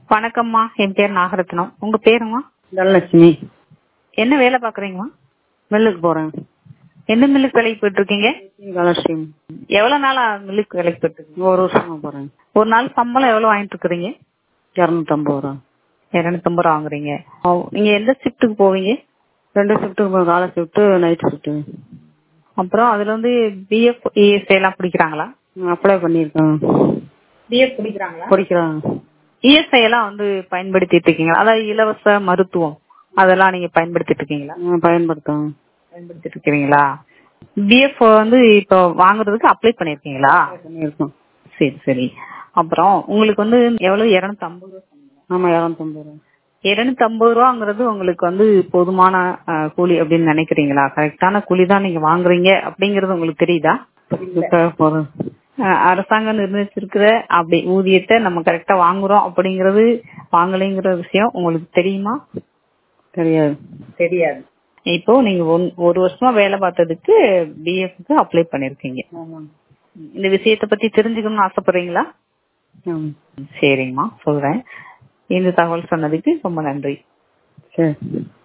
வணக்கம்மா, என் பேர் நாகரத்னம். உங்க பேருமா? தனலட்சுமி. என்ன வேலை பாக்குறீங்கம்மா? மில்லுக்கு போறேன். எந்த மில்லுக்கு வேலைக்கு போயிட்டு இருக்கீங்க? கலர்ஸ்ட்ரீம். எவ்வளவு நாளா மில்லுக்கு வேலைக்கு போயிட்டு இருக்கீங்க? ஒரு வருஷமா போறேன். ஒரு நாள் சம்பளம் எவ்வளவு வாங்கிட்டு இருக்கிறீங்க? 250 ரூபா. 250 ரூபா வாங்குறீங்க. நீங்க எந்த ஷிஃப்ட்டுக்கு போவீங்க? 2 ஷிஃப்ட், காலை ஷிஃப்ட், நைட் ஷிஃப்ட். அப்புறம் அதுல வந்து பிஎஃப் இஎஸ்ஐ எல்லாம் பிடிக்கிறாங்களா? அப்ளை பண்ணிருக்கேன். பிஎஃப் பிடிக்கிறாங்களா? படிக்கிறான். இஎஸ்ஐ எல்லாம் வந்து பயன்படுத்திட்டு இருக்கீங்களா? அதாவது இலவச மருத்துவம் அதெல்லாம் நீங்க பயன்படுத்திட்டு இருக்கீங்களா? பயன்படுத்திட்டு இருக்கீங்களா? பிஎஃப் வந்து இப்போ வாங்குறதுக்கு அப்ளை பண்ணிருக்கீங்களா? பண்ணிருக்கோம். சரி சரி. அப்புறம் உங்களுக்கு வந்து எவ்வளவு? 250 ரூபா. ஆமா, 250 ரூபா. 250 ரூபாங்கிறது உங்களுக்கு வந்து போதுமான கூலி அப்படின்னு நினைக்கிறீங்களா? கரெக்டான கூலி தான் நீங்க வாங்குறீங்க அப்படிங்கறது உங்களுக்கு தெரியுதா? போறேன். அரசாங்கம் நிர்ணயிச்சிருக்கிற அப்படி ஊதியத்தை நம்ம கரெக்டா வாங்குறோம் அப்படிங்கறது வாங்கலைங்கிற விஷயம் உங்களுக்கு தெரியுமா? தெரியாது. இப்போ நீங்க ஒரு வருஷமா வேலை பார்த்ததுக்கு பிஎஃப்க்கு அப்ளை பண்ணிருக்கீங்க. இந்த விஷயத்தை பத்தி தெரிஞ்சுக்கணும்னு ஆசைப்படுறீங்களா? சரிங்கம்மா, சொல்றேன். இந்த தகவல் சொன்னதுக்கு ரொம்ப நன்றி. சரி.